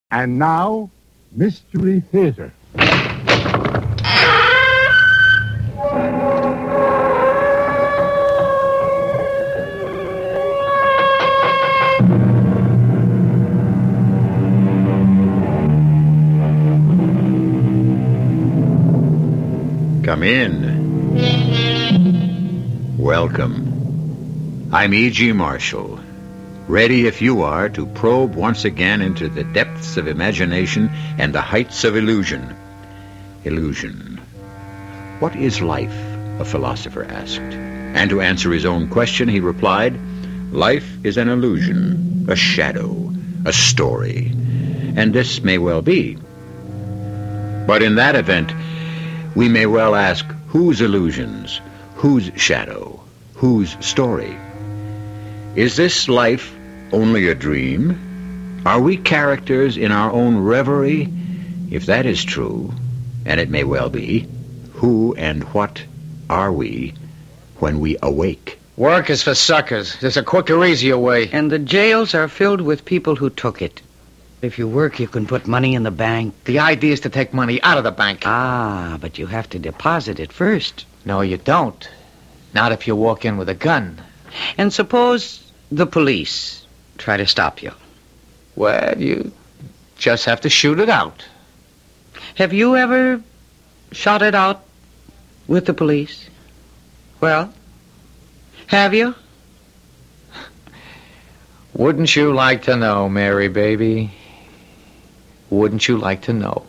And now, Mystery Theater. Come in. Welcome. I'm E.G. Marshall. Ready, if you are, to probe once again into the depths of imagination and the heights of illusion. Illusion. What is life? A philosopher asked. And to answer his own question, he replied, life is an illusion, a shadow, a story. And this may well be. But in that event, we may well ask, whose illusions, whose shadow, whose story? Is this life only a dream? Are we characters in our own reverie? If that is true, and it may well be, who and what are we when we awake? Work is for suckers. There's a quicker, easier way. And the jails are filled with people who took it. If you work, you can put money in the bank. The idea is to take money out of the bank. Ah, but you have to deposit it first. No, you don't. Not if you walk in with a gun. And suppose the police try to stop you. Well, you just have to shoot it out. Have you ever shot it out with the police? Well, have you? Wouldn't you like to know, Mary, baby? Wouldn't you like to know?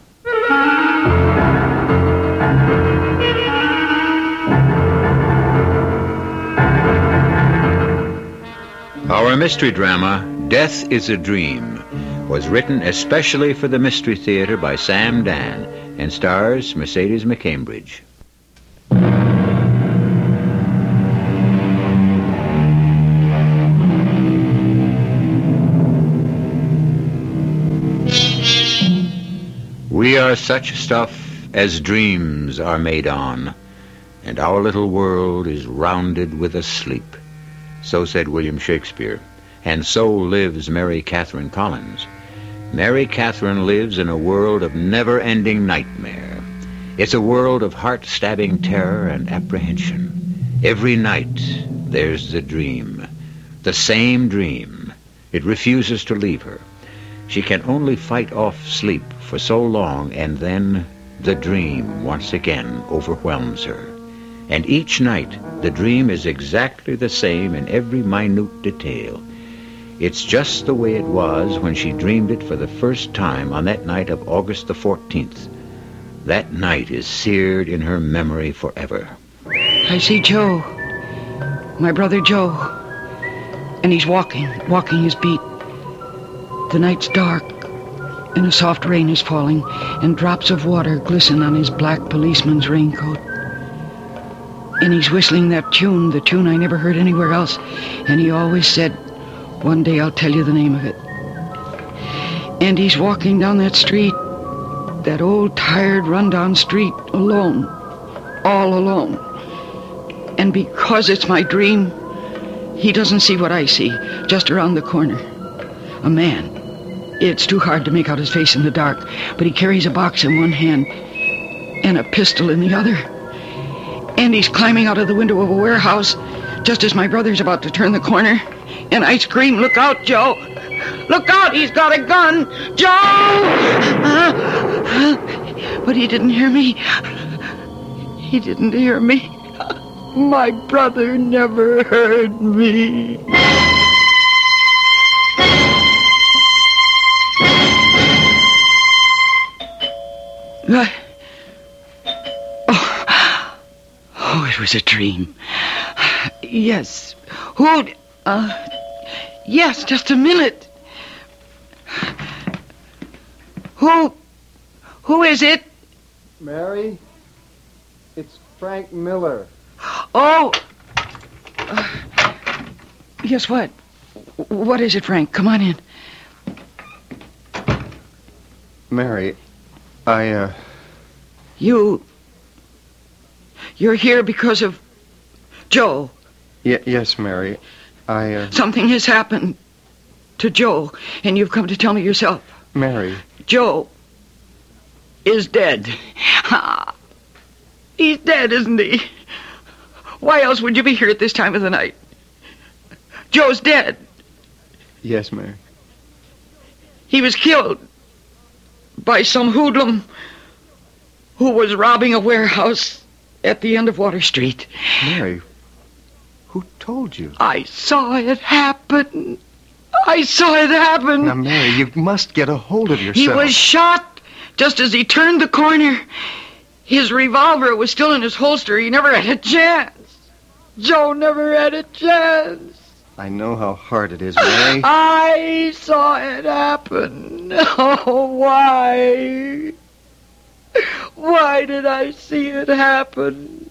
Our mystery drama, Death is a Dream, was written especially for the Mystery Theater by Sam Dan and stars Mercedes McCambridge. We are such stuff as dreams are made on, and our little world is rounded with a sleep. So said William Shakespeare, and so lives Mary Catherine Collins. Mary Catherine lives in a world of never-ending nightmare. It's a world of heart-stabbing terror and apprehension. Every night, there's the dream. The same dream. It refuses to leave her. She can only fight off sleep for so long, and then the dream once again overwhelms her. And each night, the dream is exactly the same in every minute detail. It's just the way it was when she dreamed it for the first time on that night of August the 14th. That night is seared in her memory forever. I see Joe, my brother Joe, and he's walking his beat. The night's dark, and a soft rain is falling, and drops of water glisten on his black policeman's raincoat. And he's whistling that tune, the tune I never heard anywhere else. And he always said, one day I'll tell you the name of it. And he's walking down that street, that old, tired, run-down street, alone, all alone. And because it's my dream, he doesn't see what I see, just around the corner. A man. It's too hard to make out his face in the dark, but he carries a box in one hand and a pistol in the other. And he's climbing out of the window of a warehouse just as my brother's about to turn the corner. And I scream, look out, Joe! Look out, he's got a gun! Joe! But he didn't hear me. He didn't hear me. My brother never heard me. What? Oh, it was a dream. Yes. Hold. Yes, just a minute. Who is it? Mary, it's Frank Miller. Oh. Yes, what? What is it, Frank? Come on in. Mary, You're here because of Joe. Yes, Mary. Something has happened to Joe, and you've come to tell me yourself. Mary. Joe is dead. He's dead, isn't he? Why else would you be here at this time of the night? Joe's dead. Yes, Mary. He was killed by some hoodlum who was robbing a warehouse at the end of Water Street. Mary, who told you? I saw it happen. I saw it happen. Now, Mary, you must get a hold of yourself. He was shot just as he turned the corner. His revolver was still in his holster. He never had a chance. Joe never had a chance. I know how hard it is, Mary. I saw it happen. Oh, why? Why did I see it happen?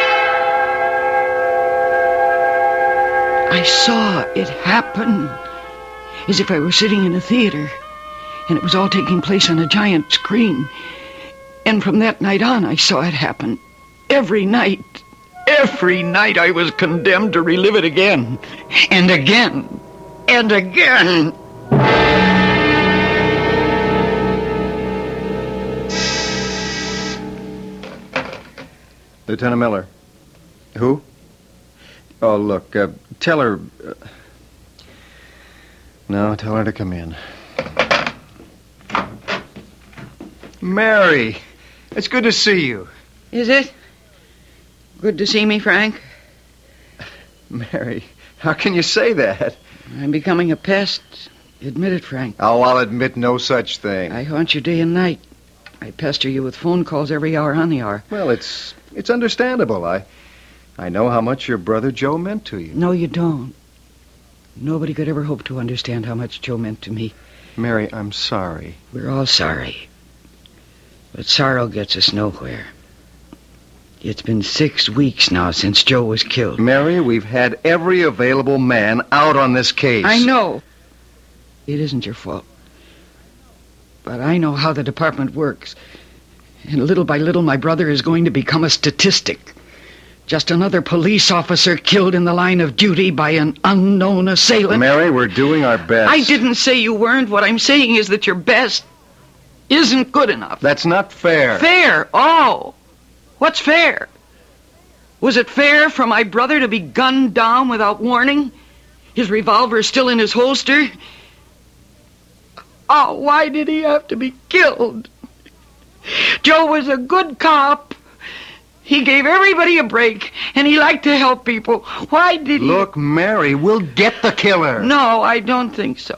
I saw it happen as if I were sitting in a theater, and it was all taking place on a giant screen. And from that night on, I saw it happen. Every night. Every night I was condemned to relive it again. And again. And again. Lieutenant Miller. Who? Oh, look, tell her... No, tell her to come in. Mary, it's good to see you. Is it? Good to see me, Frank. Mary, how can you say that? I'm becoming a pest. Admit it, Frank. Oh, I'll admit no such thing. I haunt you day and night. I pester you with phone calls every hour on the hour. Well, it's understandable. I know how much your brother Joe meant to you. No, you don't. Nobody could ever hope to understand how much Joe meant to me. Mary, I'm sorry. We're all sorry. But sorrow gets us nowhere. It's been 6 weeks now since Joe was killed. Mary, we've had every available man out on this case. I know. It isn't your fault. But I know how the department works. And little by little, my brother is going to become a statistic. Just another police officer killed in the line of duty by an unknown assailant. Mary, we're doing our best. I didn't say you weren't. What I'm saying is that your best isn't good enough. That's not fair. Fair? Oh. What's fair? Was it fair for my brother to be gunned down without warning? His revolver is still in his holster? Oh, why did he have to be killed? Joe was a good cop. He gave everybody a break, and he liked to help people. Why did he... Look, Mary, we'll get the killer. No, I don't think so.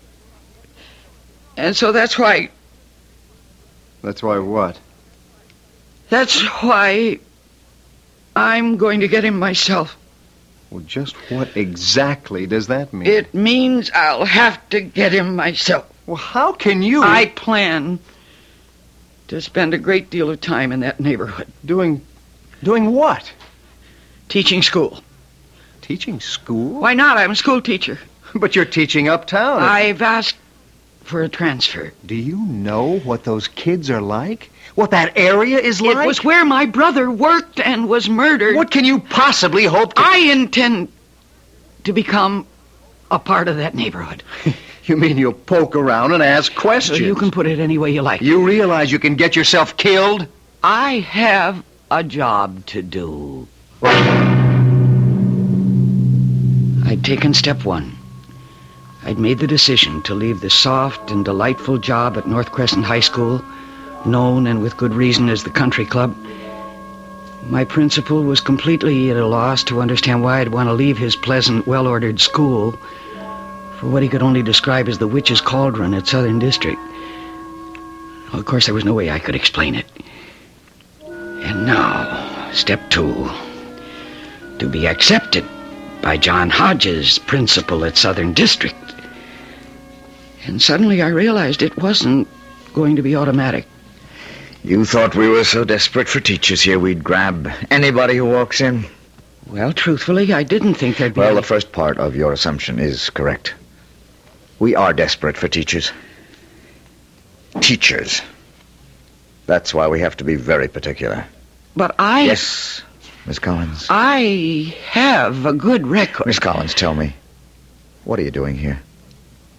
And so that's why... That's why what? That's why I'm going to get him myself. Well, just what exactly does that mean? It means I'll have to get him myself. Well, how can you... I plan to spend a great deal of time in that neighborhood. Doing what? Teaching school. Teaching school? Why not? I'm a school teacher. But you're teaching uptown. I've asked for a transfer. Do you know what those kids are like? What that area is like? It was where my brother worked and was murdered. What can you possibly hope to... I intend to become a part of that neighborhood. You mean you'll poke around and ask questions? You can put it any way you like. You realize you can get yourself killed? I have a job to do. I'd taken step one. I'd made the decision to leave the soft and delightful job at North Crescent High School, known and with good reason as the country club. My principal was completely at a loss to understand why I'd want to leave his pleasant, well-ordered school for what he could only describe as the witch's cauldron at Southern District. Well, of course, there was no way I could explain it. And now, step two. To be accepted by John Hodges, principal at Southern District. And suddenly I realized it wasn't going to be automatic. You thought we were so desperate for teachers here we'd grab anybody who walks in? Well, truthfully, I didn't think there'd be... Well, the first part of your assumption is correct. We are desperate for teachers. Teachers. That's why we have to be very particular. But Yes, Miss Collins. I have a good record. Miss Collins, tell me, what are you doing here?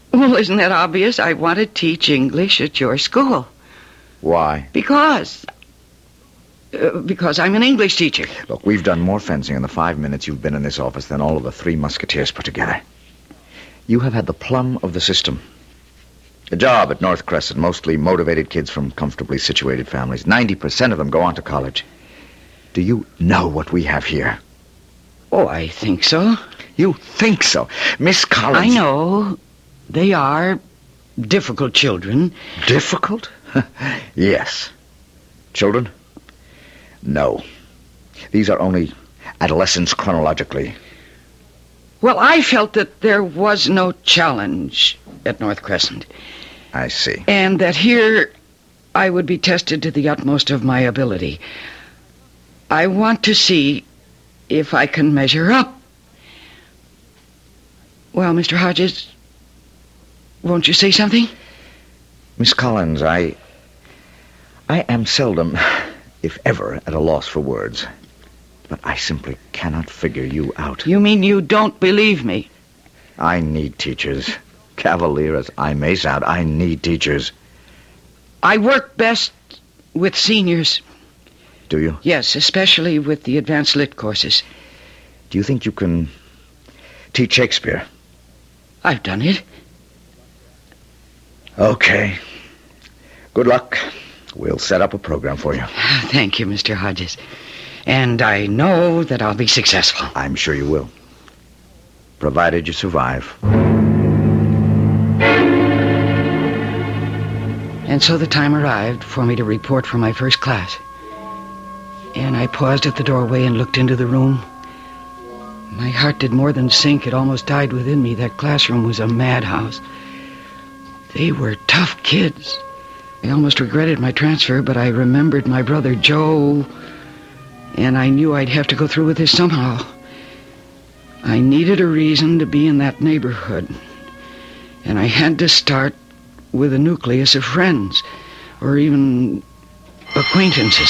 Well, isn't that obvious? I want to teach English at your school. Why? Because I'm an English teacher. Look, we've done more fencing in the 5 minutes you've been in this office than all of the 3 Musketeers put together. You have had the plum of the system. A job at North Crescent, mostly motivated kids from comfortably situated families. 90% of them go on to college. Do you know what we have here? Oh, I think so. You think so? Miss Collins... I know. They are difficult children. Difficult? Yes. Children? No. These are only adolescents chronologically. Well, I felt that there was no challenge at North Crescent. I see. And that here I would be tested to the utmost of my ability. I want to see if I can measure up. Well, Mr. Hodges, won't you say something? Miss Collins, I am seldom, if ever, at a loss for words. But I simply cannot figure you out. You mean you don't believe me? I need teachers. Cavalier as I may sound, I need teachers. I work best with seniors. Do you? Yes, especially with the advanced lit courses. Do you think you can teach Shakespeare? I've done it. Okay. Good luck. We'll set up a program for you. Thank you, Mr. Hodges. And I know that I'll be successful. I'm sure you will. Provided you survive. And so the time arrived for me to report for my first class. And I paused at the doorway and looked into the room. My heart did more than sink. It almost died within me. That classroom was a madhouse. They were tough kids. I almost regretted my transfer, but I remembered my brother Joe, and I knew I'd have to go through with this somehow. I needed a reason to be in that neighborhood, and I had to start with a nucleus of friends, or even acquaintances.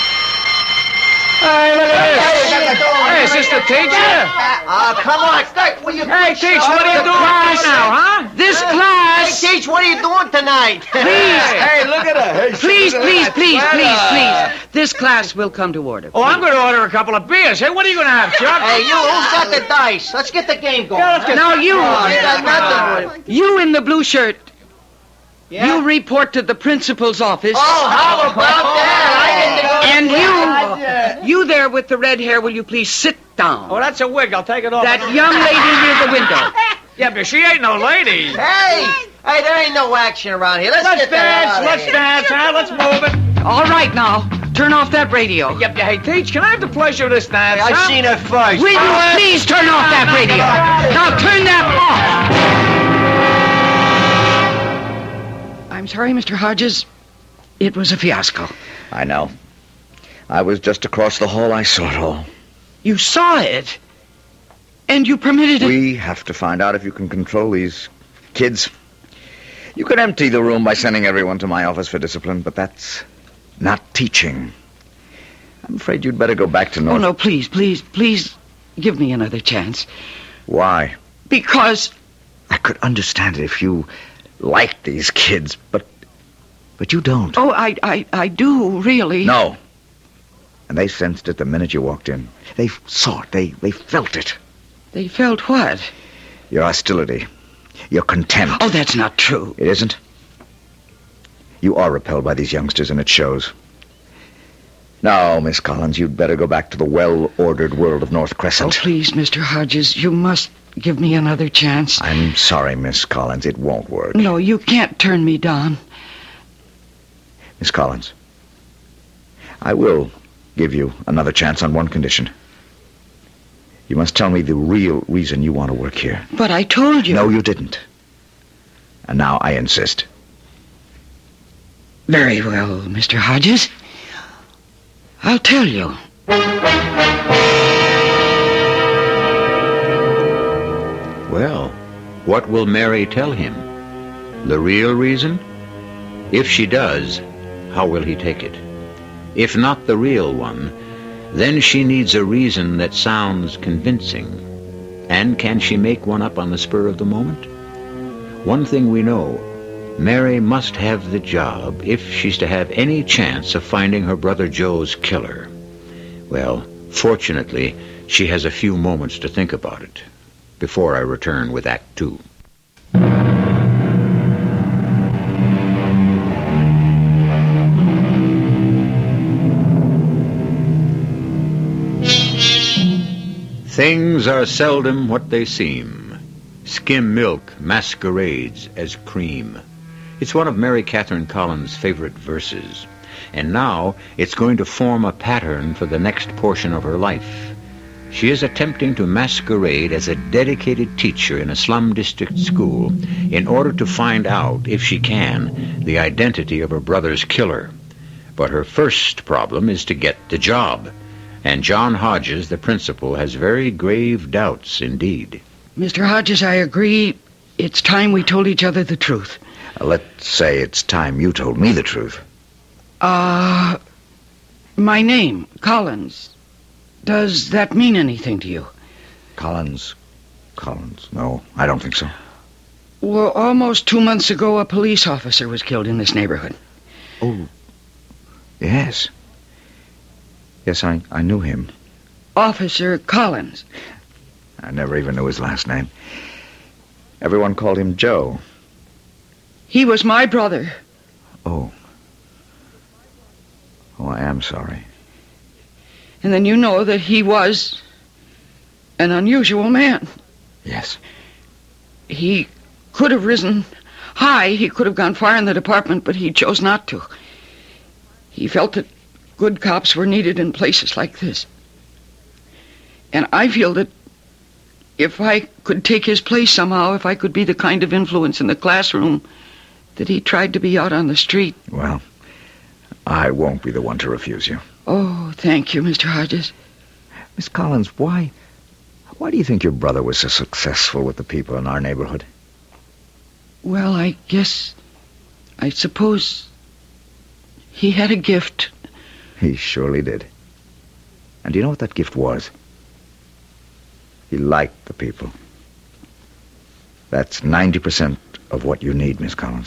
Hey, look at this. Hey, is this the teacher? Come on, Stick. What are you doing? Hey, Teach, what are you doing right now, huh? This class... Hey, Teach, what are you doing tonight? Please. Hey, look at her. Hey, Please. This class will come to order. Oh, I'm going to order a couple of beers. Hey, what are you going to have, Chuck? Hey, you, who's got the dice? Let's get the game going. Yeah, let's get... Now you... Oh, you got nothing. You in the blue shirt. Yeah? You report to the principal's office. Oh, how about that? And you there with the red hair, will you please sit down? Oh, that's a wig. I'll take it off. That young lady near the window. Yeah, but she ain't no lady. Hey, there ain't no action around here. Let's get Dance, huh? Let's move it. All right, now, turn off that radio. Yep, hey, Teach, can I have the pleasure of this dance, I've huh? seen her first. Will you please turn off that radio? Now, turn that off. I'm sorry, Mr. Hodges. It was a fiasco. I know. I was just across the hall. I saw it all. You saw it? And you permitted it? We have to find out if you can control these kids. You can empty the room by sending everyone to my office for discipline, but that's not teaching. I'm afraid you'd better go back to North... Oh, no, please give me another chance. Why? Because... I could understand it if you liked these kids, but you don't. Oh, I do, really. No. And they sensed it the minute you walked in. They saw it. They felt it. They felt what? Your hostility. Your contempt. Oh, that's not true. It isn't? You are repelled by these youngsters, and it shows. Now, Miss Collins, you'd better go back to the well-ordered world of North Crescent. Oh, please, Mr. Hodges, you must give me another chance. I'm sorry, Miss Collins. It won't work. No, you can't turn me down. Miss Collins, I will give you another chance on one condition. You must tell me the real reason you want to work here. But I told you. No, you didn't. And now I insist. Very well, Mr. Hodges. I'll tell you. Well, what will Mary tell him? The real reason? If she does, how will he take it? If not the real one, then she needs a reason that sounds convincing. And can she make one up on the spur of the moment? One thing we know, Mary must have the job if she's to have any chance of finding her brother Joe's killer. Well, fortunately, she has a few moments to think about it before I return with Act 2. Things are seldom what they seem. Skim milk masquerades as cream. It's one of Mary Catherine Collins' favorite verses. And now it's going to form a pattern for the next portion of her life. She is attempting to masquerade as a dedicated teacher in a slum district school in order to find out, if she can, the identity of her brother's killer. But her first problem is to get the job. And John Hodges, the principal, has very grave doubts indeed. Mr. Hodges, I agree. It's time we told each other the truth. Let's say it's time you told me the truth. My name, Collins. Does that mean anything to you? Collins. No, I don't think so. Well, almost 2 months ago, a police officer was killed in this neighborhood. Oh, yes. Yes, I knew him. Officer Collins. I never even knew his last name. Everyone called him Joe. He was my brother. Oh, I am sorry. And then you know that he was an unusual man. Yes. He could have risen high. He could have gone far in the department, but he chose not to. He felt that good cops were needed in places like this. And I feel that if I could take his place somehow, if I could be the kind of influence in the classroom that he tried to be out on the street. Well, I won't be the one to refuse you. Oh, thank you, Mr. Hodges. Miss Collins, why do you think your brother was so successful with the people in our neighborhood? Well, I suppose he had a gift. He surely did. And do you know what that gift was? He liked the people. That's 90% of what you need, Miss Collins.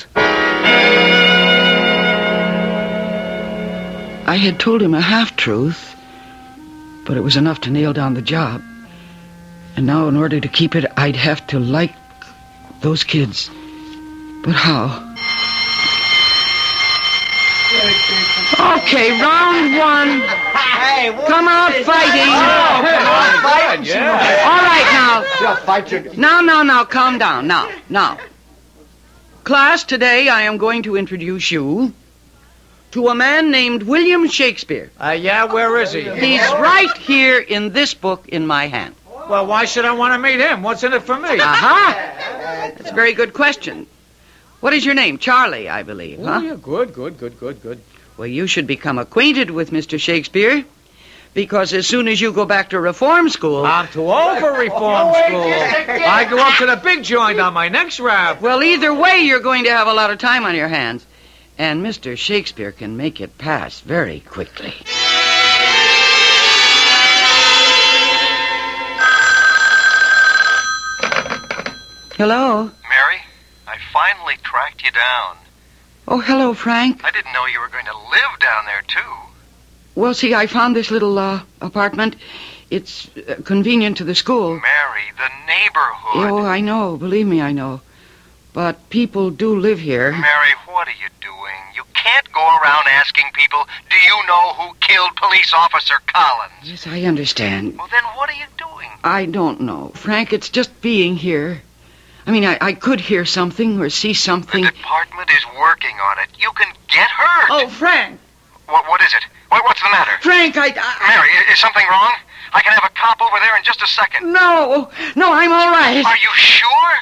I had told him a half-truth, but it was enough to nail down the job. And now, in order to keep it, I'd have to like those kids. But how? Okay, round one. Hey, Come out fighting. All right, now. Now, calm down. Now. Class, today I am going to introduce you to a man named William Shakespeare. Yeah, where is he? He's right here in this book in my hand. Well, why should I want to meet him? What's in it for me? That's a very good question. What is your name? Charlie, I believe, huh? Oh, yeah, good. Well, you should become acquainted with Mr. Shakespeare, because as soon as you go back to reform school... I'm too old for reform school. I go up to the big joint on my next rap. Well, either way, you're going to have a lot of time on your hands. And Mr. Shakespeare can make it pass very quickly. Hello? Mary, I finally tracked you down. Oh, hello, Frank. I didn't know you were going to live down there, too. Well, see, I found this little apartment. It's convenient to the school. Mary, the neighborhood. Oh, I know. Believe me, I know. But people do live here. Mary, what are you doing? You can't go around asking people, do you know who killed Police Officer Collins? Yes, I understand. Well, then what are you doing? I don't know. Frank, it's just being here. I mean, I could hear something or see something. The department is working on it. You can get hurt. Oh, Frank! What is it? What's the matter? Frank, Mary, is something wrong? I can have a cop over there in just a second. No, I'm all right. Are you sure?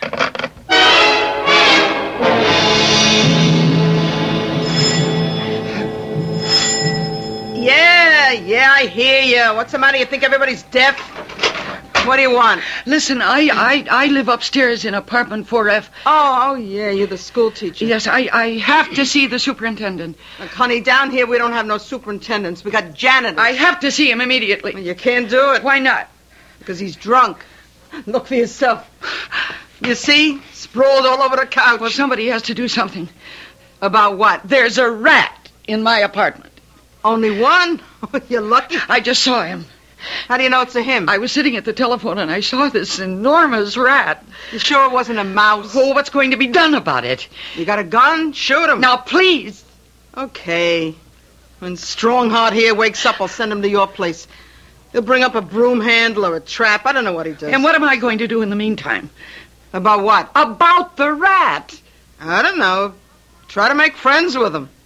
Yeah, I hear you. What's the matter? You think everybody's deaf? What do you want? Listen, I live upstairs in apartment 4F. Oh, yeah, you're the school teacher. Yes, I have to see the superintendent. Look, honey, down here we don't have no superintendents. We got janitors. I have to see him immediately. Well, you can't do it. Why not? Because he's drunk. Look for yourself. You see? Sprawled all over the couch. Well, somebody has to do something. About what? There's a rat in my apartment. Only one? You're lucky. I just saw him. How do you know it's a him? I was sitting at the telephone and I saw this enormous rat. You sure it wasn't a mouse? Oh, what's going to be done about it? You got a gun? Shoot him. Now, please. Okay. When Strongheart here wakes up, I'll send him to your place. He'll bring up a broom handle or a trap. I don't know what he does. And what am I going to do in the meantime? About what? About the rat. I don't know. Try to make friends with him.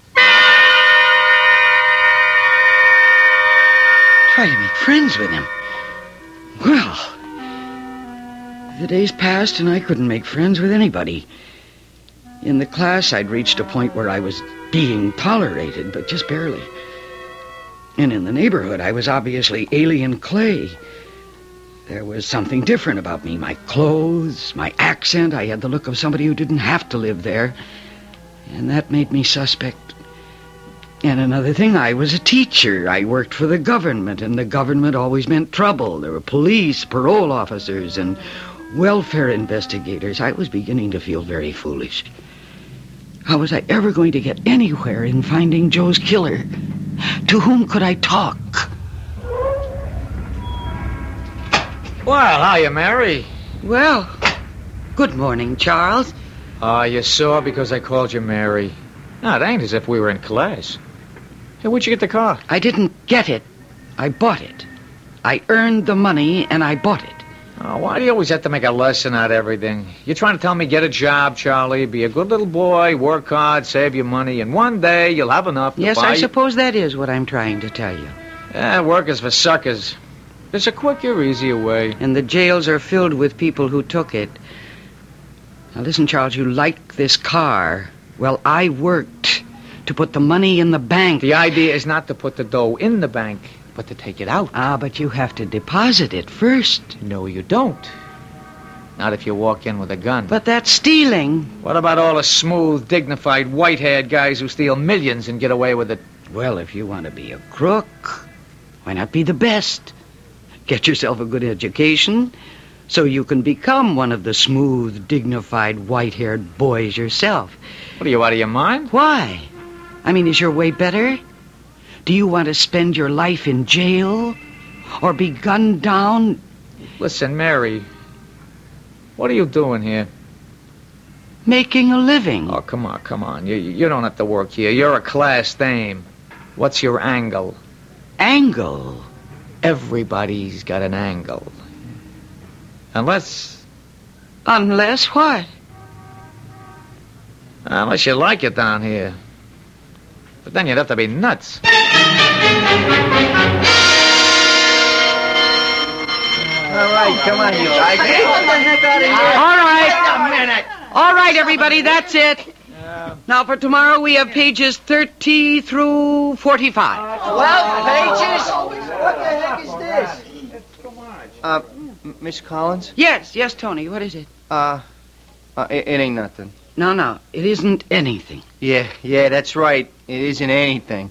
Try to make friends with him. Well, the days passed and I couldn't make friends with anybody. In the class, I'd reached a point where I was being tolerated, but just barely. And in the neighborhood, I was obviously alien clay. There was something different about me. My clothes, my accent. I had the look of somebody who didn't have to live there. And that made me suspect. And another thing, I was a teacher. I worked for the government, and the government always meant trouble. There were police, parole officers, and welfare investigators. I was beginning to feel very foolish. How was I ever going to get anywhere in finding Joe's killer? To whom could I talk? Well, hiya, Mary. Well, good morning, Charles. You saw because I called you Mary. No, it ain't as if we were in class. Hey, where'd you get the car? I didn't get it. I bought it. I earned the money and I bought it. Oh, why do you always have to make a lesson out of everything? You're trying to tell me get a job, Charlie, be a good little boy, work hard, save your money, and one day you'll have enough to Yes, buy... I suppose that is what I'm trying to tell you. Work is for suckers. There's a quicker, easier way. And the jails are filled with people who took it. Now listen, Charles, you like this car. Well, I worked to put the money in the bank. The idea is not to put the dough in the bank, but to take it out. Ah, but you have to deposit it first. No, you don't. Not if you walk in with a gun. But that's stealing. What about all the smooth, dignified, white-haired guys who steal millions and get away with it? Well, if you want to be a crook, why not be the best? Get yourself a good education so you can become one of the smooth, dignified, white-haired boys yourself. What, are you out of your mind? Why? I mean, is your way better? Do you want to spend your life in jail? Or be gunned down? Listen, Mary, what are you doing here? Making a living. Oh, come on. You don't have to work here. You're a class dame. What's your angle? Angle? Everybody's got an angle. Unless what? Unless you like it down here. But then you'd have to be nuts. All right, come on, you guys. Get the heck out of here. All right. Wait a minute. All right, everybody, that's it. Now, for tomorrow, we have pages 30 through 45. 12 pages? What the heck is this? Miss Collins? Yes, Tony, what is it? It ain't nothing. No, it isn't anything. Yeah, that's right. It isn't anything.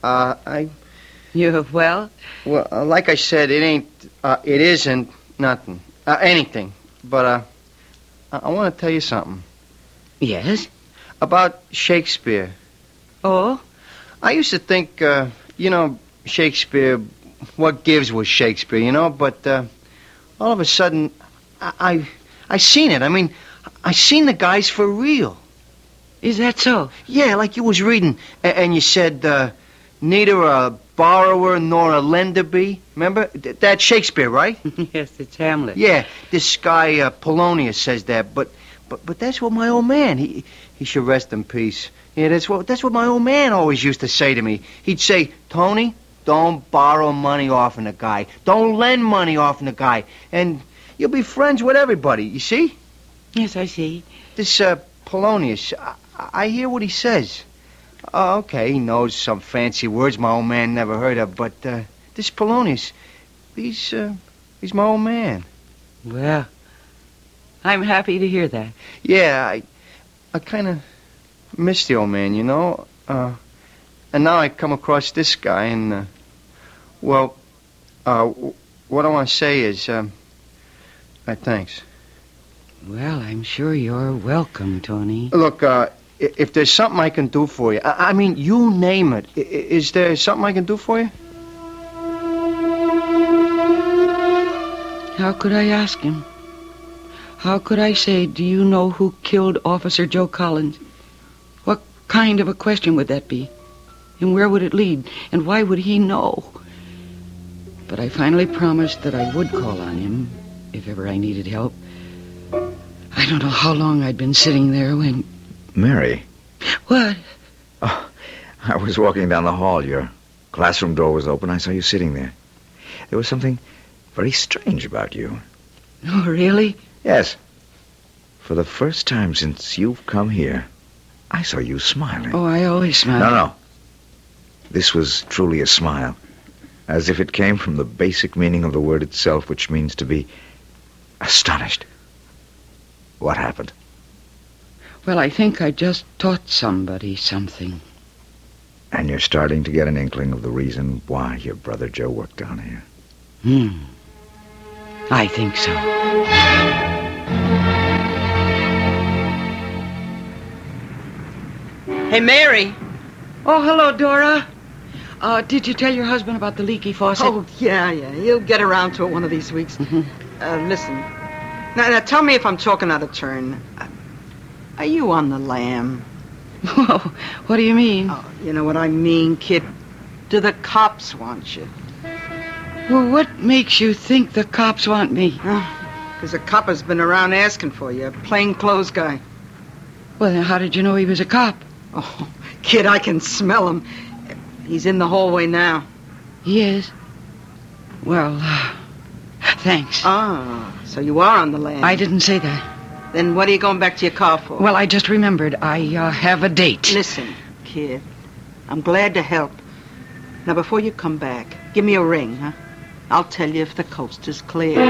Well, like I said, it isn't nothing. Anything. But, I want to tell you something. Yes? About Shakespeare. Oh? I used to think, Shakespeare, what gives was Shakespeare, but, all of a sudden, I seen it. I mean, I seen the guys for real. Is that so? Yeah, like you was reading, and you said, neither a borrower nor a lender be. Remember? That's Shakespeare, right? Yes, it's Hamlet. Yeah, this guy, Polonius says that, but that's what my old man, he should rest in peace. Yeah, that's what my old man always used to say to me. He'd say, Tony, don't borrow money off of a guy. Don't lend money off of a guy. And you'll be friends with everybody, you see? Yes, I see. This, Polonius, I hear what he says. Oh, okay, he knows some fancy words my old man never heard of, but, this Polonius, he's my old man. Well, I'm happy to hear that. Yeah, I kind of miss the old man, and now I come across this guy, and, what I want to say is, thanks. Well, I'm sure you're welcome, Tony. Look, if there's something I can do for you, I mean, you name it. Is there something I can do for you? How could I ask him? How could I say, do you know who killed Officer Joe Collins? What kind of a question would that be? And where would it lead? And why would he know? But I finally promised that I would call on him if ever I needed help. I don't know how long I'd been sitting there when... Mary. What? Oh, I was walking down the hall. Your classroom door was open. I saw you sitting there. There was something very strange about you. Oh, really? Yes. For the first time since you've come here, I saw you smiling. Oh, I always smile. No. This was truly a smile, as if it came from the basic meaning of the word itself, which means to be astonished. What happened? Well, I think I just taught somebody something. And you're starting to get an inkling of the reason why your brother Joe worked down here. I think so. Hey, Mary. Oh, hello, Dora. Did you tell your husband about the leaky faucet? Oh, yeah. He'll get around to it one of these weeks. Listen. Now, tell me if I'm talking out of turn. Are you on the lam? Whoa, what do you mean? Oh, you know what I mean, kid. Do the cops want you? Well, what makes you think the cops want me? Because a cop has been around asking for you, a plainclothes guy. Well, then how did you know he was a cop? Oh, kid, I can smell him. He's in the hallway now. He is? Well, thanks. So you are on the lam. I didn't say that. Then what are you going back to your car for? Well, I just remembered. I have a date. Listen, kid, I'm glad to help. Now, before you come back, give me a ring, huh? I'll tell you if the coast is clear.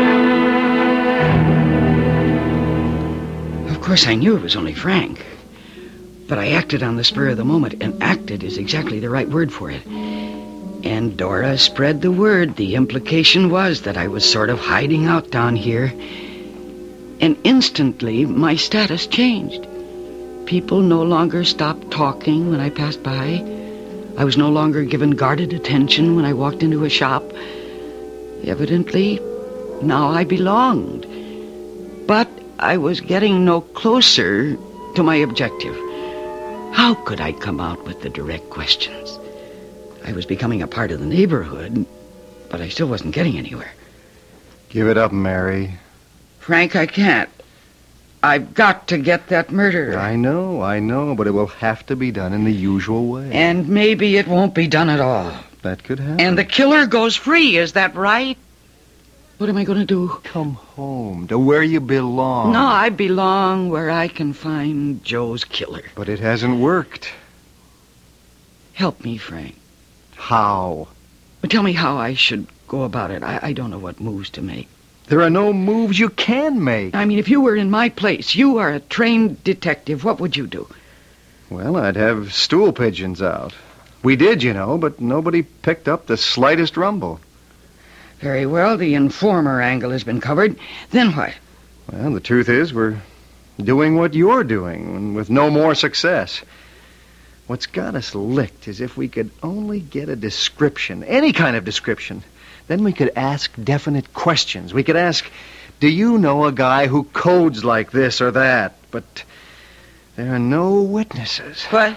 Of course, I knew it was only Frank. But I acted on the spur of the moment, and acted is exactly the right word for it. And Dora spread the word. The implication was that I was sort of hiding out down here. And instantly, my status changed. People no longer stopped talking when I passed by. I was no longer given guarded attention when I walked into a shop. Evidently, now I belonged. But I was getting no closer to my objective. How could I come out with the direct questions? I was becoming a part of the neighborhood, but I still wasn't getting anywhere. Give it up, Mary. Frank, I can't. I've got to get that murder. I know, but it will have to be done in the usual way. And maybe it won't be done at all. That could happen. And the killer goes free, is that right? What am I going to do? Come home to where you belong. No, I belong where I can find Joe's killer. But it hasn't worked. Help me, Frank. How? But tell me how I should go about it. I don't know what moves to make. There are no moves you can make. I mean, if you were in my place, you are a trained detective, what would you do? Well, I'd have stool pigeons out. We did, you know, but nobody picked up the slightest rumble. Very well, the informer angle has been covered. Then what? Well, the truth is we're doing what you're doing, and with no more success. What's got us licked is if we could only get a description, any kind of description. Then we could ask definite questions. We could ask, do you know a guy who codes like this or that? But there are no witnesses. What?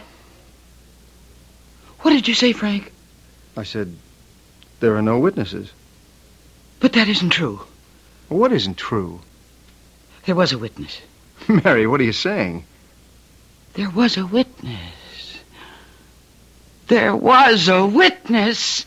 What did you say, Frank? I said, there are no witnesses. But that isn't true. What isn't true? There was a witness. Mary, what are you saying? There was a witness. There was a witness.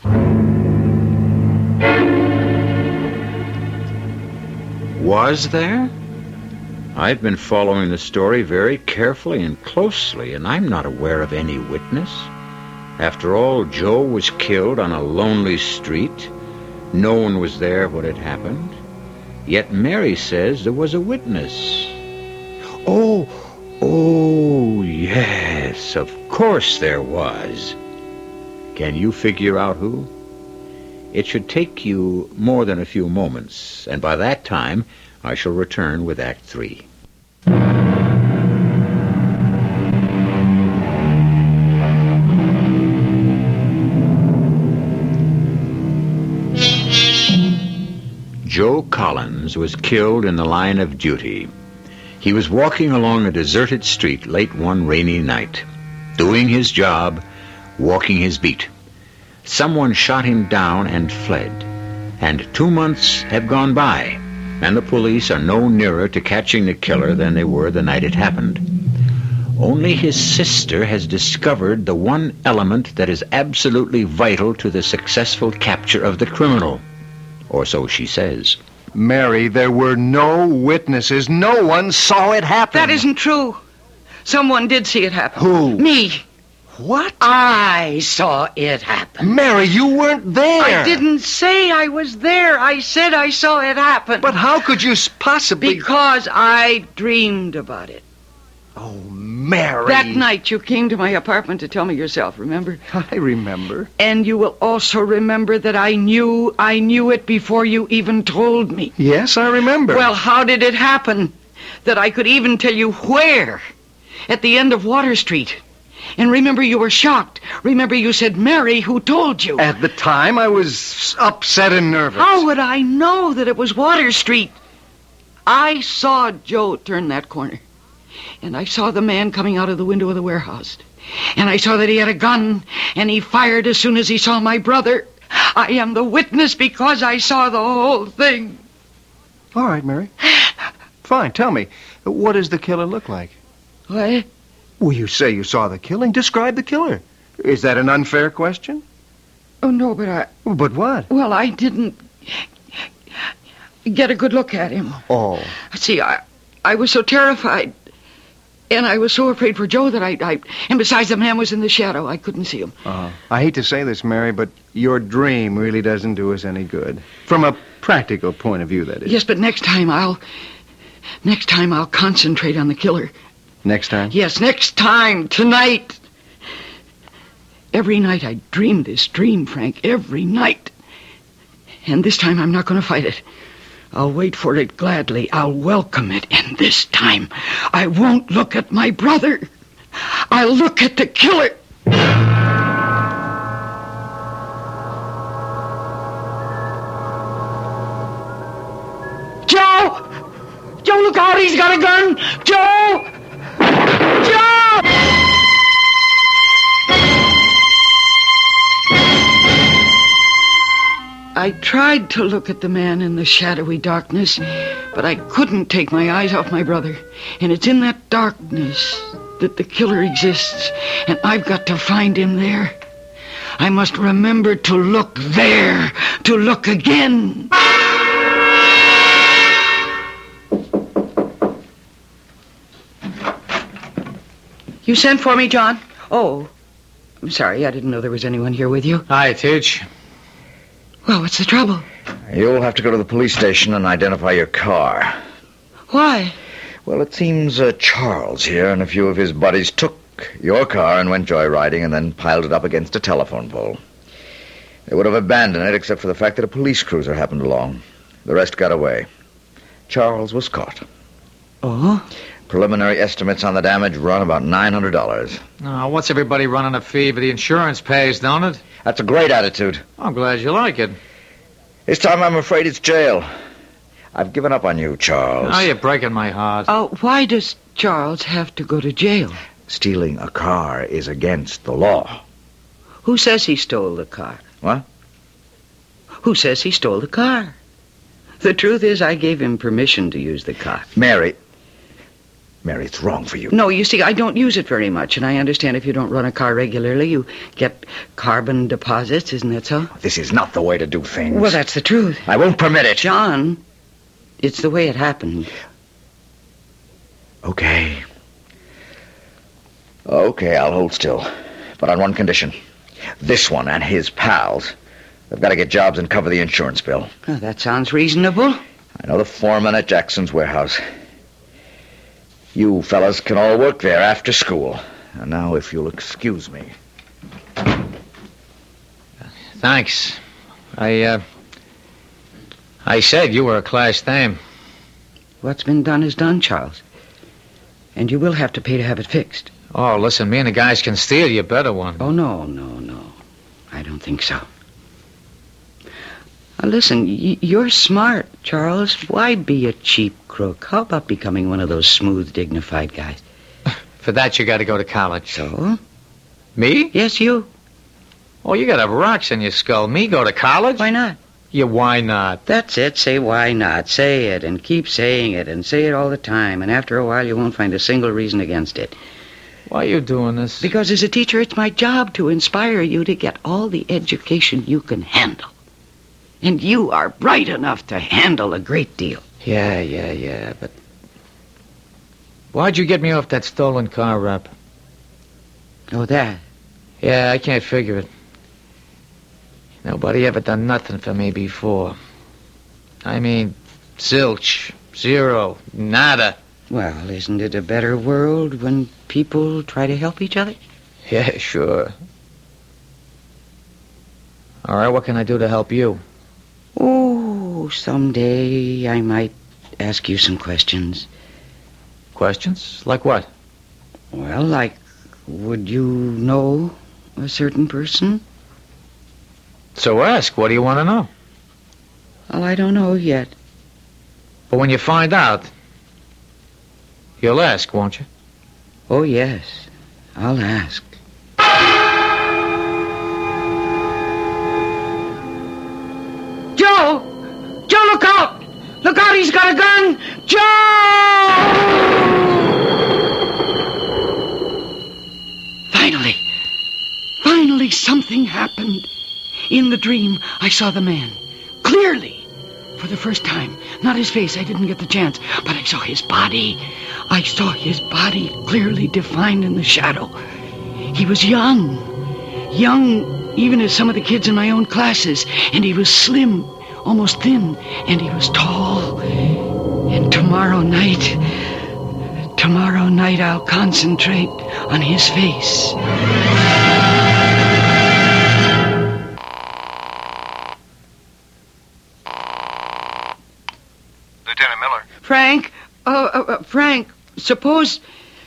Was there? I've been following the story very carefully and closely, and I'm not aware of any witness. After all, Joe was killed on a lonely street. No one was there when it happened. Yet Mary says there was a witness. Oh, yes, of course there was. Can you figure out who? It should take you more than a few moments, and by that time I shall return with Act 3. Collins was killed in the line of duty. He was walking along a deserted street late one rainy night, doing his job, walking his beat. Someone shot him down and fled. And 2 months have gone by, and the police are no nearer to catching the killer than they were the night it happened. Only his sister has discovered the one element that is absolutely vital to the successful capture of the criminal. Or so she says. Mary, there were no witnesses. No one saw it happen. That isn't true. Someone did see it happen. Who? Me. What? I saw it happen. Mary, you weren't there. I didn't say I was there. I said I saw it happen. But how could you possibly... Because I dreamed about it. Oh, Mary. That night you came to my apartment to tell me yourself, remember? I remember. And you will also remember that I knew it before you even told me. Yes, I remember. Well, how did it happen that I could even tell you where? At the end of Water Street. And remember, you were shocked. Remember, you said, Mary, who told you? At the time, I was upset and nervous. How would I know that it was Water Street? I saw Joe turn that corner. And I saw the man coming out of the window of the warehouse. And I saw that he had a gun, and he fired as soon as he saw my brother. I am the witness because I saw the whole thing. All right, Mary. Fine, tell me, what does the killer look like? What? Well, you say you saw the killing. Describe the killer. Is that an unfair question? Oh, no, but But what? Well, I didn't get a good look at him. Oh. See, I was so terrified. And I was so afraid for Joe that and besides, the man was in the shadow. I couldn't see him. I hate to say this, Mary, but your dream really doesn't do us any good. From a practical point of view, that is. Yes, but next time I'll concentrate on the killer. Next time? Yes, next time, tonight. Every night I dream this dream, Frank, every night. And this time I'm not going to fight it. I'll wait for it gladly. I'll welcome it. And this time, I won't look at my brother. I'll look at the killer. Joe! Joe, look out! He's got a gun! Joe! Joe! I tried to look at the man in the shadowy darkness, but I couldn't take my eyes off my brother. And it's in that darkness that the killer exists, and I've got to find him there. I must remember to look there, to look again. You sent for me, John? Oh, I'm sorry. I didn't know there was anyone here with you. Hi, Teach. Well, what's the trouble? You'll have to go to the police station and identify your car. Why? Well, it seems Charles here and a few of his buddies took your car and went joyriding and then piled it up against a telephone pole. They would have abandoned it except for the fact that a police cruiser happened along. The rest got away. Charles was caught. Oh? Preliminary estimates on the damage run about $900. Oh, what's everybody running a fee? But the insurance pays, don't it? That's a great attitude. I'm glad you like it. This time I'm afraid it's jail. I've given up on you, Charles. Oh, you're breaking my heart. Oh, why does Charles have to go to jail? Stealing a car is against the law. Who says he stole the car? What? Who says he stole the car? The truth is, I gave him permission to use the car. Mary, it's wrong for you. No, you see, I don't use it very much, and I understand if you don't run a car regularly, you get carbon deposits, isn't that so? This is not the way to do things. Well, that's the truth. I won't permit it. John, it's the way it happened. Okay, I'll hold still. But on one condition. This one and his pals have got to get jobs and cover the insurance bill. Oh, that sounds reasonable. I know the foreman at Jackson's warehouse. You fellas can all work there after school. And now, if you'll excuse me. Thanks. I said you were a class dame. What's been done is done, Charles. And you will have to pay to have it fixed. Oh, listen, me and the guys can steal you a better one. Oh, no. I don't think so. Now listen, you're smart, Charles. Why be a cheap crook? How about becoming one of those smooth, dignified guys? For that, you got to go to college. So? Me? Yes, you. Oh, you got to have rocks in your skull. Me go to college? Why not? Yeah, why not? That's it. Say why not. Say it and keep saying it and say it all the time. And after a while, you won't find a single reason against it. Why are you doing this? Because as a teacher, it's my job to inspire you to get all the education you can handle. And you are bright enough to handle a great deal. Yeah, but... Why'd you get me off that stolen car rap? Oh, that? Yeah, I can't figure it. Nobody ever done nothing for me before. I mean, zilch, zero, nada. Well, isn't it a better world when people try to help each other? Yeah, sure. All right, what can I do to help you? Oh, someday I might ask you some questions. Questions? Like what? Well, like, would you know a certain person? So ask. What do you want to know? Well, I don't know yet. But when you find out, you'll ask, won't you? Oh, yes. I'll ask. Joe! Joe, look out! Look out, he's got a gun! Joe! Finally, something happened. In the dream, I saw the man. Clearly. For the first time. Not his face, I didn't get the chance. But I saw his body. I saw his body clearly defined in the shadow. He was young. Young even as some of the kids in my own classes. And he was slim, almost thin. And he was tall. And tomorrow night I'll concentrate on his face. Lieutenant Miller. Frank, Frank, suppose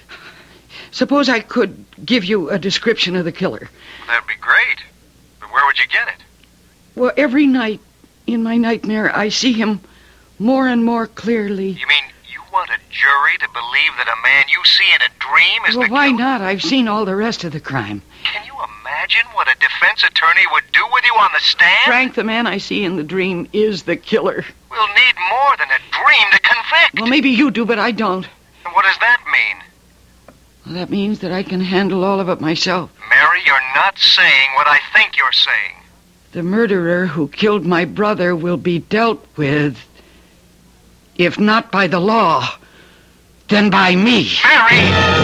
I could give you a description of the killer. That'd be great. But where would you get it? Well, every night in my nightmare, I see him more and more clearly. You mean you want a jury to believe that a man you see in a dream is the killer? Well, why not? I've seen all the rest of the crime. Can you imagine what a defense attorney would do with you on the stand? Frank, the man I see in the dream is the killer. We'll need more than a dream to convict. Well, maybe you do, but I don't. And what does that mean? Well, that means that I can handle all of it myself. Mary, you're not saying what I think you're saying. The murderer who killed my brother will be dealt with, if not by the law, then by me. Mary!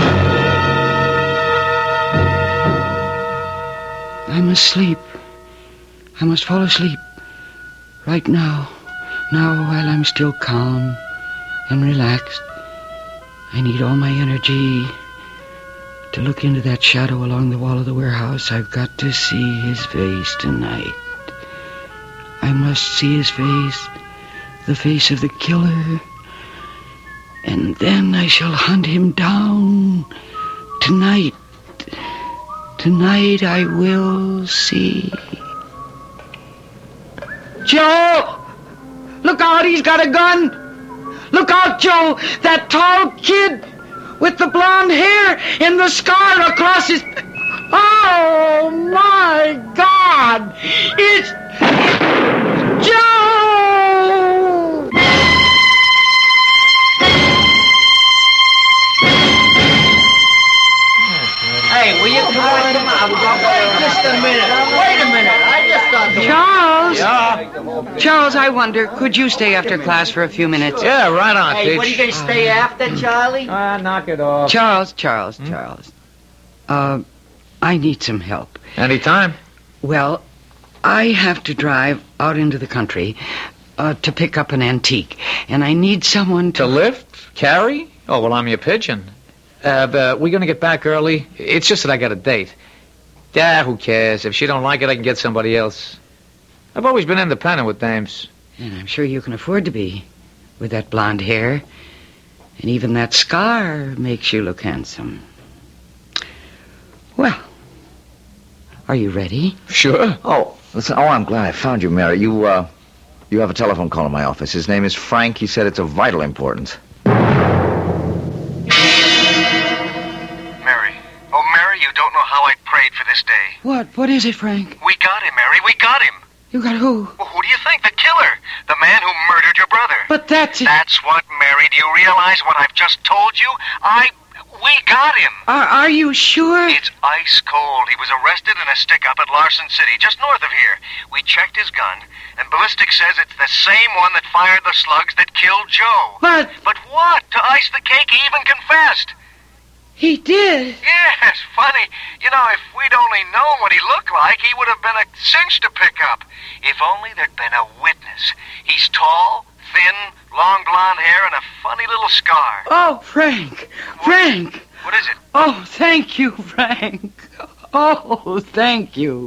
I must sleep. I must fall asleep. Right now. Now, while I'm still calm and relaxed. I need all my energy to look into that shadow along the wall of the warehouse. I've got to see his face tonight. I must see his face, the face of the killer. And then I shall hunt him down tonight. Tonight I will see. Joe! Look out, he's got a gun! Look out, Joe! That tall kid with the blonde hair and the scar across his... Oh, my God! It's Joe! Hey, will you come on? Wait just a minute. Wait a minute. I just thought... Charles! Yeah? Charles, I wonder, could you stay after class for a few minutes? Yeah, right on, Hey, Peach. what are you going to stay after, Charlie? Knock it off. Charles. I need some help. Anytime. Well, I have to drive out into the country to pick up an antique, and I need someone To lift? Carry? Oh, well, I'm your pigeon. But we're going to get back early. It's just that I got a date. Yeah, who cares? If she don't like it, I can get somebody else. I've always been independent with dames. And I'm sure you can afford to be, with that blonde hair. And even that scar makes you look handsome. Well, are you ready? Sure. Oh, listen. Oh, I'm glad I found you, Mary. You You have a telephone call in my office. His name is Frank. He said it's of vital importance. Mary. Oh, Mary, you don't know how I prayed for this day. What? What is it, Frank? We got him, Mary. We got him. You got who? Well, who do you think? The killer. The man who murdered your brother. But that's it. That's what, Mary. Do you realize what I've just told you? We got him. Are you sure? It's ice cold. He was arrested in a stick-up at Larson City, just north of here. We checked his gun, and ballistics says it's the same one that fired the slugs that killed Joe. But what? To ice the cake, he even confessed. he did. Yes, funny. You know, if we'd only known what he looked like, he would have been a cinch to pick up. If only there'd been a witness. He's tall, thin, long blonde hair, and a funny little scar. Oh, Frank. Frank. What is it? Oh, thank you, Frank. Oh, thank you.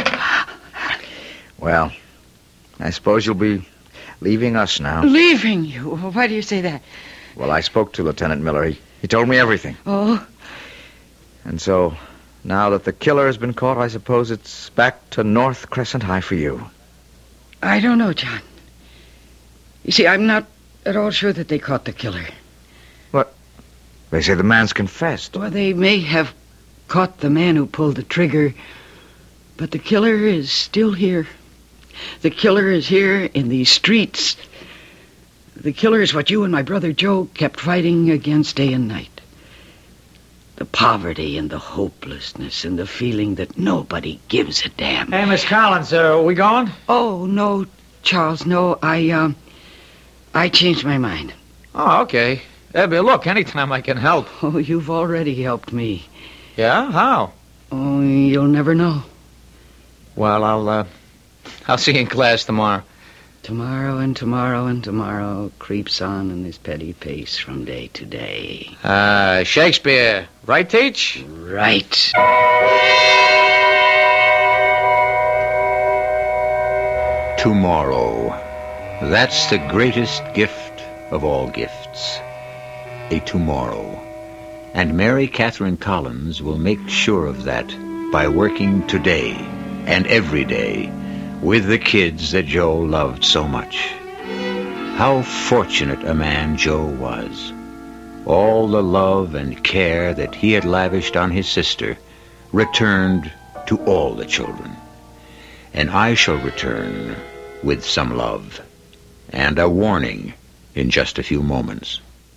Well, I suppose you'll be leaving us now. Leaving you? Why do you say that? Well, I spoke to Lieutenant Miller. He told me everything. Oh? And so, now that the killer has been caught, I suppose it's back to North Crescent High for you. I don't know, John. You see, I'm not at all sure that they caught the killer. What? They say the man's confessed. Well, they may have caught the man who pulled the trigger, but the killer is still here. The killer is here in these streets. The killer is what you and my brother Joe kept fighting against day and night. The poverty and the hopelessness and the feeling that nobody gives a damn. Hey, Miss Collins, are we going? Oh, no, Charles, no. I changed my mind. Oh, okay. Abby, look, anytime I can help. Oh, you've already helped me. Yeah? How? Oh, you'll never know. Well, I'll see you in class tomorrow. Tomorrow and tomorrow and tomorrow creeps on in this petty pace from day to day. Shakespeare. Right, Teach? Right. Tomorrow. That's the greatest gift of all gifts. A tomorrow. And Mary Catherine Collins will make sure of that by working today and every day with the kids that Joe loved so much. How fortunate a man Joe was. All the love and care that he had lavished on his sister returned to all the children. And I shall return with some love and a warning in just a few moments.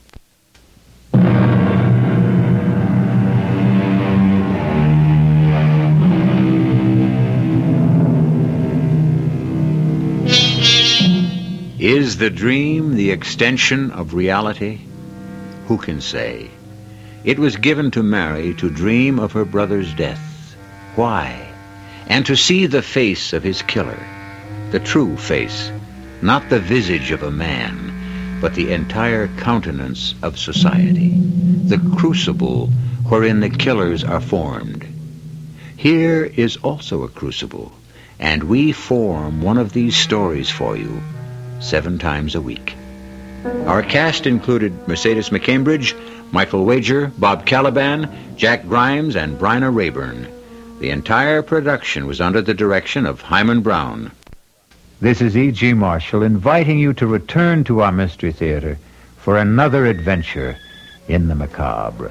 Is the dream the extension of reality? Who can say? It was given to Mary to dream of her brother's death. Why? And to see the face of his killer. The true face, not the visage of a man, but the entire countenance of society. The crucible wherein the killers are formed. Here is also a crucible, and we form one of these stories for you 7 times a week. Our cast included Mercedes McCambridge, Michael Wager, Bob Caliban, Jack Grimes, and Bryna Rayburn. The entire production was under the direction of Hyman Brown. This is E.G. Marshall inviting you to return to our Mystery Theater for another adventure in the macabre.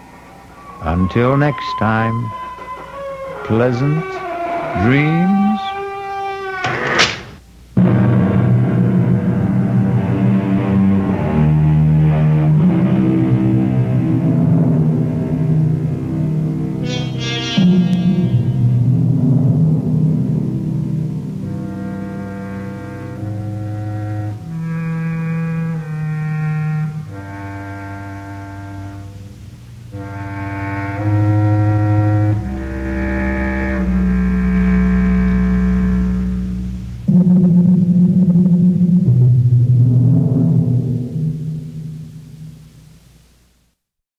Until next time, pleasant dreams.